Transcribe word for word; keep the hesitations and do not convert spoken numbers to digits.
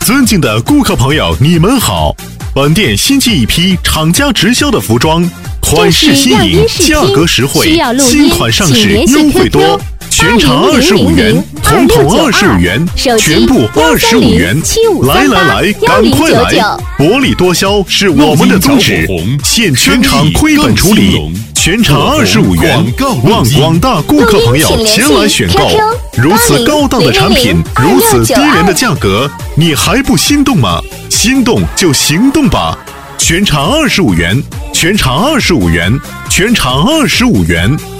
尊敬的顾客朋友，你们好！本店新进一批厂家直销的服装，款式新颖，价格实惠，新款上市优惠多。全场二十五元，统统二十五元，全部二十五元。来来来，赶快来！薄利多销是我们的宗旨，现全场亏本处理，全场二十五元，望广大顾客朋友前来选购。如此高档的产品，如此低廉的价格，你还不心动吗？心动就行动吧！全场二十五元，全场二十五元，全场二十五元。